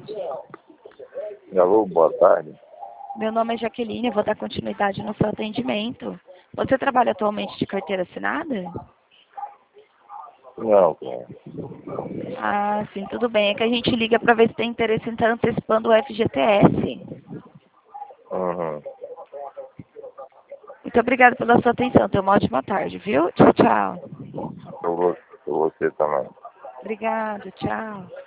Alô, boa tarde. Meu nome é Jaqueline, eu vou dar continuidade no seu atendimento. Você trabalha atualmente de carteira assinada? Não, cara. Ah, sim, tudo bem. É que a gente liga para ver se tem interesse em estar antecipando o FGTS. Uhum. Muito obrigada pela sua atenção. Tenha uma ótima tarde, viu? Tchau, tchau. Pra você também. Obrigada, tchau.